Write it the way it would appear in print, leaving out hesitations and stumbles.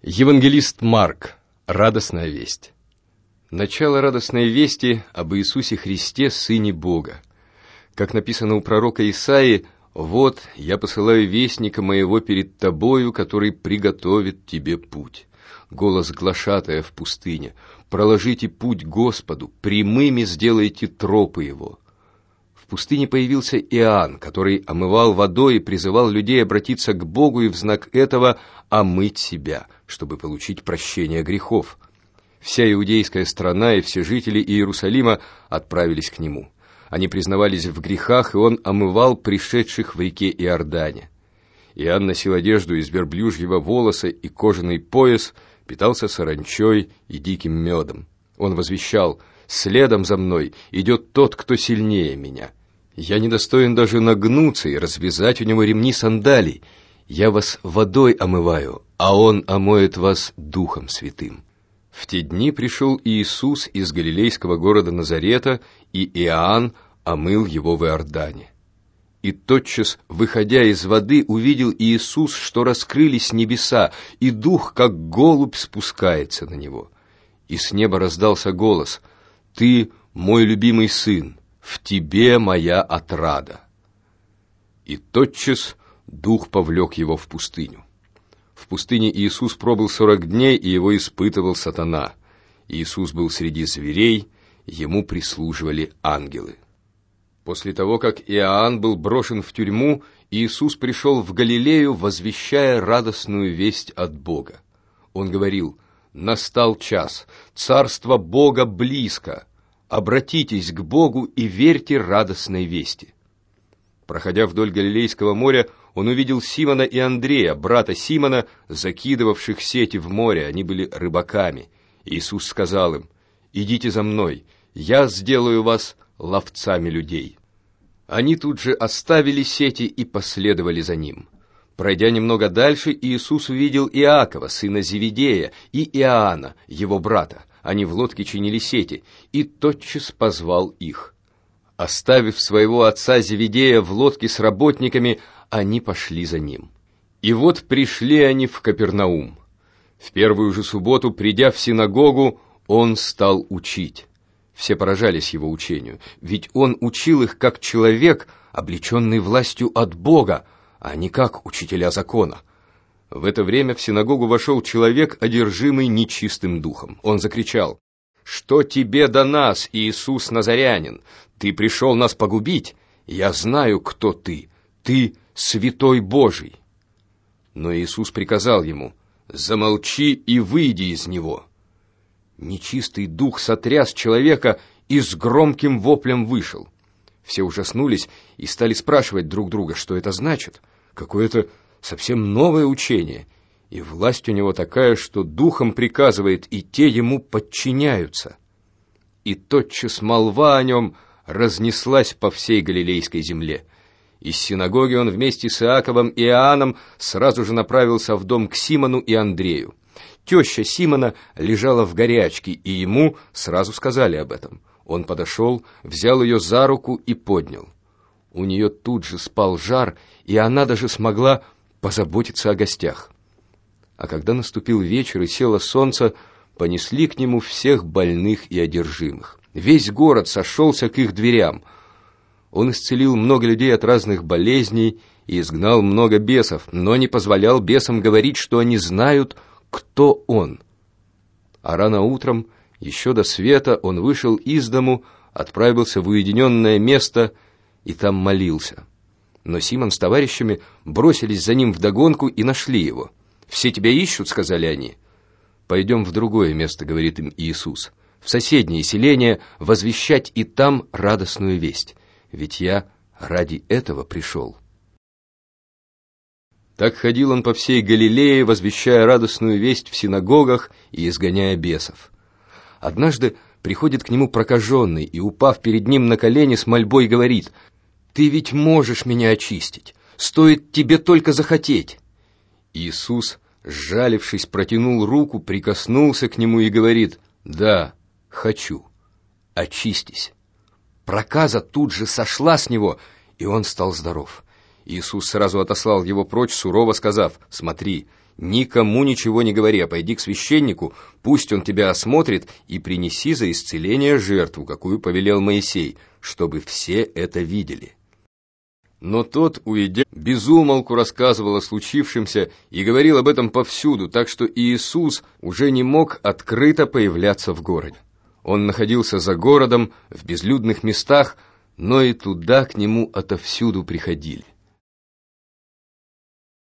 Евангелист Марк. Радостная весть. Начало радостной вести об Иисусе Христе, Сыне Бога. Как написано у пророка Исаии: «Вот, я посылаю вестника моего перед тобою, который приготовит тебе путь. Голос глашатая в пустыне: проложите путь Господу, прямыми сделайте тропы его». В пустыне появился Иоанн, который омывал водой и призывал людей обратиться к Богу и в знак этого омыть себя, чтобы получить прощение грехов. Вся иудейская страна и все жители Иерусалима отправились к нему. Они признавались в грехах, и он омывал пришедших в реке Иордане. Иоанн носил одежду из верблюжьего волоса и кожаный пояс, питался саранчой и диким медом. Он возвещал: «Следом за мной идет тот, кто сильнее меня. Я недостоин даже нагнуться и развязать у него ремни сандалий. Я вас водой омываю, а он омоет вас Духом Святым». В те дни пришел Иисус из галилейского города Назарета, и Иоанн омыл его в Иордане. И тотчас, выходя из воды, увидел Иисус, что раскрылись небеса, и Дух, как голубь, спускается на него. И с неба раздался голос: «Ты мой любимый сын, в тебе моя отрада». И тотчас Дух повлек его в пустыню. В пустыне Иисус пробыл 40 дней, и его испытывал сатана. Иисус был среди зверей, ему прислуживали ангелы. После того, как Иоанн был брошен в тюрьму, Иисус пришел в Галилею, возвещая радостную весть от Бога. Он говорил: «Настал час, царство Бога близко. Обратитесь к Богу и верьте радостной вести». Проходя вдоль Галилейского моря, он увидел Симона и Андрея, брата Симона, закидывавших сети в море. Они были рыбаками. Иисус сказал им: «Идите за мной, я сделаю вас ловцами людей». Они тут же оставили сети и последовали за ним. Пройдя немного дальше, Иисус увидел Иакова, сына Зеведея, и Иоанна, его брата. Они в лодке чинили сети, и тотчас позвал их. Оставив своего отца Зеведея в лодке с работниками, они пошли за ним. И вот пришли они в Капернаум. В первую же субботу, придя в синагогу, он стал учить. Все поражались его учению, ведь он учил их как человек, облеченный властью от Бога, а не как учителя закона. В это время в синагогу вошел человек, одержимый нечистым духом. Он закричал: «Что тебе до нас, Иисус Назарянин? Ты пришел нас погубить? Я знаю, кто ты. Ты святой Божий». Но Иисус приказал ему: «Замолчи и выйди из него». Нечистый дух сотряс человека и с громким воплем вышел. Все ужаснулись и стали спрашивать друг друга, что это значит. Какое-то совсем новое учение, и власть у него такая, что духом приказывает, и те ему подчиняются. И тотчас молва о нем разнеслась по всей Галилейской земле. Из синагоги он вместе с Иаковом и Иоанном сразу же направился в дом к Симону и Андрею. Теща Симона лежала в горячке, и ему сразу сказали об этом. Он подошел, взял ее за руку и поднял. У нее тут же спал жар, и она даже смогла позаботиться о гостях. А когда наступил вечер и село солнце, понесли к нему всех больных и одержимых. Весь город сошелся к их дверям. Он исцелил много людей от разных болезней и изгнал много бесов, но не позволял бесам говорить, что они знают, кто он. А рано утром, еще до света, он вышел из дому, отправился в уединенное место и там молился. Но Симон с товарищами бросились за ним вдогонку и нашли его. «Все тебя ищут», — сказали они. «Пойдем в другое место», — говорит им Иисус, «в соседнее селение возвещать и там радостную весть, ведь я ради этого пришел». Так ходил он по всей Галилее, возвещая радостную весть в синагогах и изгоняя бесов. Однажды приходит к нему прокаженный и, упав перед ним на колени, с мольбой говорит: «Ты ведь можешь меня очистить, стоит тебе только захотеть». Иисус, сжалившись, протянул руку, прикоснулся к нему и говорит: «Да, хочу, очистись». Проказа тут же сошла с него, и он стал здоров. Иисус сразу отослал его прочь, сурово сказав: «Смотри, никому ничего не говори, а пойди к священнику, пусть он тебя осмотрит, и принеси за исцеление жертву, какую повелел Моисей, чтобы все это видели». Но тот, уйдя, без умолку рассказывал о случившемся и говорил об этом повсюду, так что Иисус уже не мог открыто появляться в городе. Он находился за городом, в безлюдных местах, но и туда к нему отовсюду приходили.